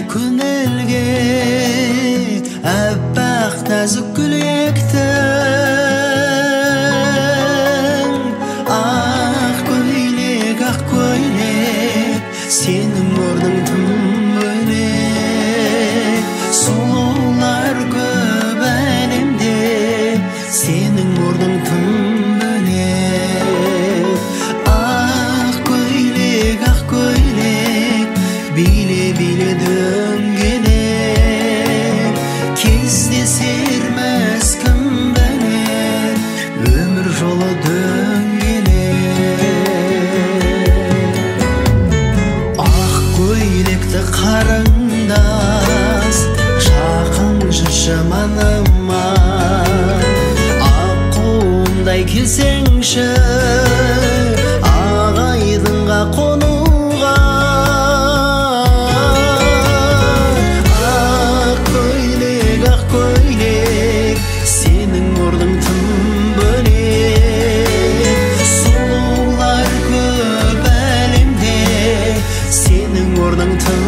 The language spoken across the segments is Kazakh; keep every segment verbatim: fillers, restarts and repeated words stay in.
көңілге аппақ нәзік гүл ектің. Ақ көйлек, ақ көйлек, сенің орның тым бөлек. Сұлулар көп әлемде, сенің орның тым бөлек. Ақ көйлек, ақ көйлек, биле-биле дөңгелек. Кездесерміз кім білер, өмір жолы дөңгелек. Ақ көйлекті қарындас, жақын жүрші маныма. Ақ қолымдай келсеңші, ағайдыңға қонуға. Ақ көйлек, ақ көйлек, сенің орның тым бөлек. Сұлулар көп әлемде, сенің орның тым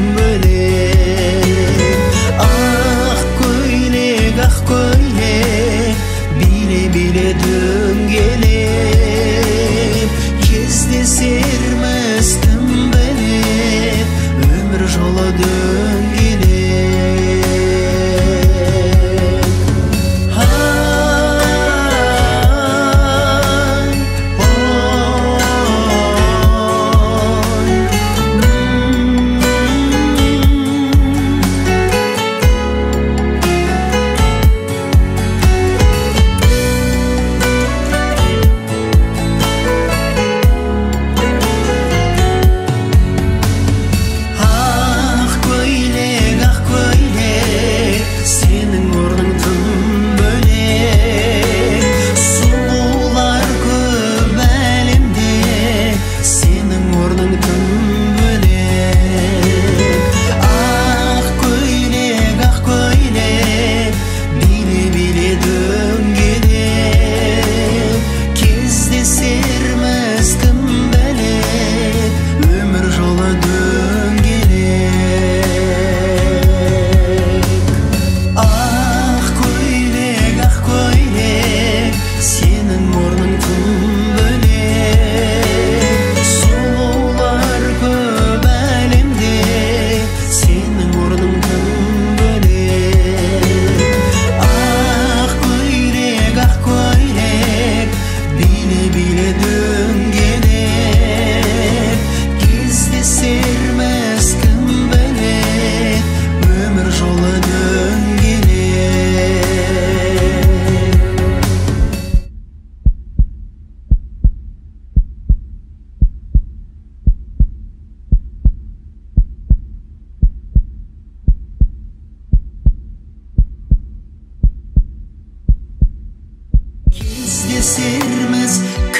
бөлек. Ақ көйлек, ақ көйлек, биле-биле дөңгелек. Кездесерміз кім білер, өмір жолы дөңгелек. Ай, ой, ақ көйлек, ақ көйлек, сенің орның тым бөлек. Сұлулар көп әлемде, сенің орның тым бөлек. Ақ көйлек, ақ көйлек, биле-биле дөңгелек. Кездесерміз кім білер, өмір жолы дөңгелек. Ақ көйлек, ақ көйлек, сенің орның тым бөлек. Сұлулар көп әлемде, сенің орның тым бөлек. Ақ көйлек, ақ көйлек, биле-биле дөңгелек. Кездесерміз кім білер, өмір жолы дөңгелек. Кездесерміз